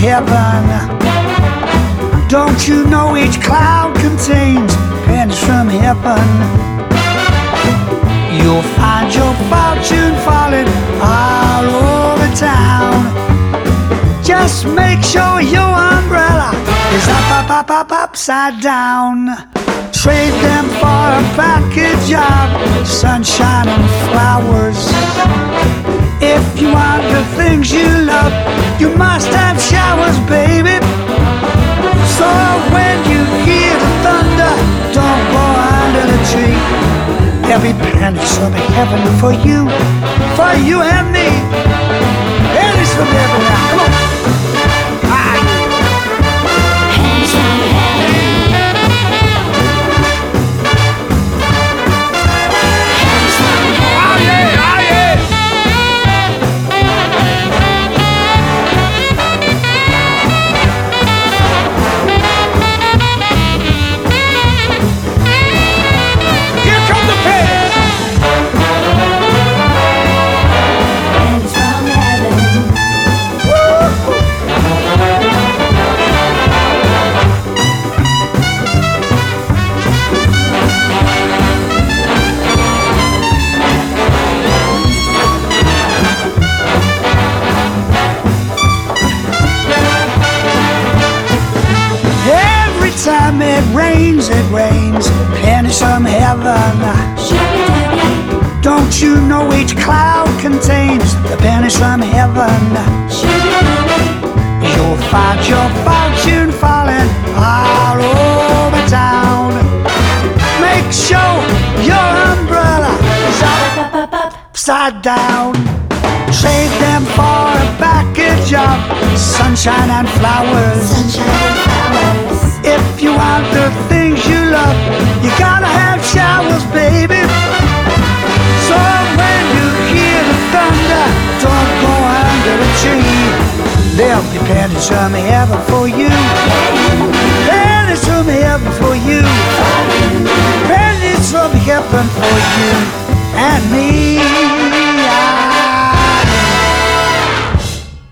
heaven. Don't you know each cloud contains pennies from heaven? You'll find your fortune falling all over town. Just make sure your umbrella is up, upside down. Trade them for a package of sunshine and flowers. If you want the things you love, you must have showers, baby. So when you hear the thunder, don't go under the tree. Every penny's from heaven for you and me. Pennies from heaven now, come on. Time it rains, pennies from heaven. Don't you know each cloud contains the pennies from heaven? You'll find your fortune falling all over town. Make sure your umbrella is up, upside down. Trade them for a package of sunshine and flowers. If you want the things you love, you gotta have showers, baby. So when you hear the thunder, don't go under a tree. There'll be pennies from heaven for you. Pennies from heaven for you. Pennies from heaven for you and me.